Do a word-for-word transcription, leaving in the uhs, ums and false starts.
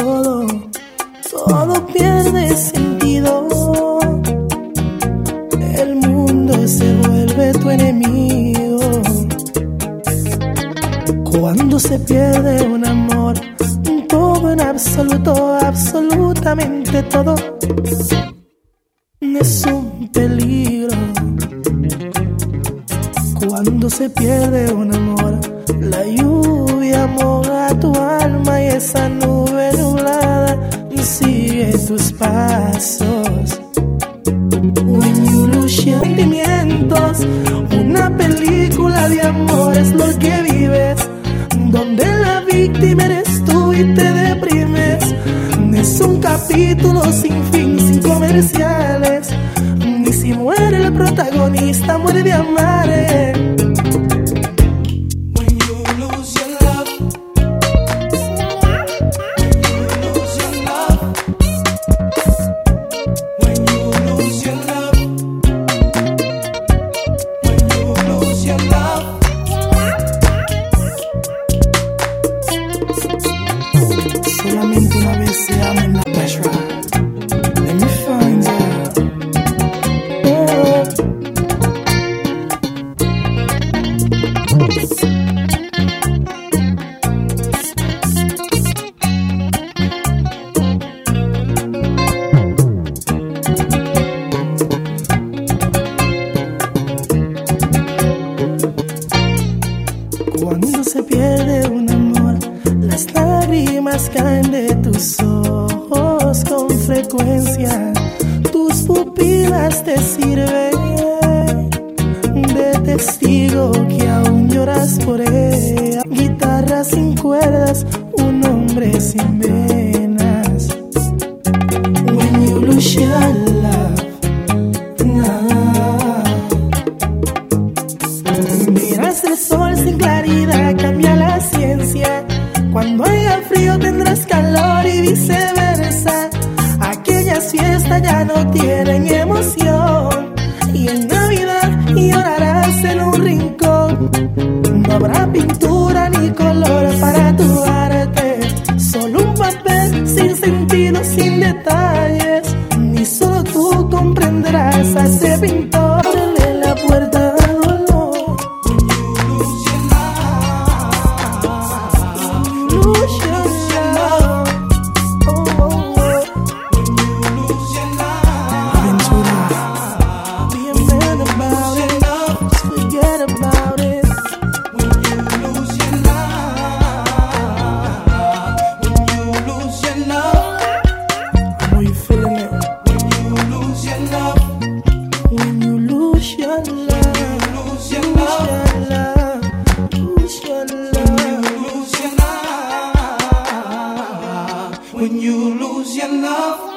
todo, todo pierde sentido. El mundo se vuelve tu enemigo. Cuando se pierde un amor, todo en absoluto, absolutamente todo es un peligro. Cuando se pierde un amor, la lluvia moja tu alma y esa nube nublada sigue tus pasos. When you lose your sentimientos, una película de amor es lo que vives, donde la víctima eres tú y te deprimes. Es un capítulo sin fin, sin comerciales. Ni si muere el protagonista, muere de amar. Solamente una vez se ama en la tierra. Let me find out. Oh. Cuando se pierde un amor, las lágrimas caen de tus ojos con frecuencia. Tus pupilas te sirven de testigo que aún lloras por ella. Guitarra sin cuerdas, un hombre sin venas. When you lose your love, nah. Miras el sol sin claridad, cambia la ciencia. Cuando haya frío tendrás calor y viceversa. Aquellas fiestas ya no tienen emoción, y en Navidad llorarás en un rincón. No habrá pintura ni color para tu arte, solo un papel sin sentido, sin detalles. Ni solo tú comprenderás a ese pintor de la puerta. When you lose your love.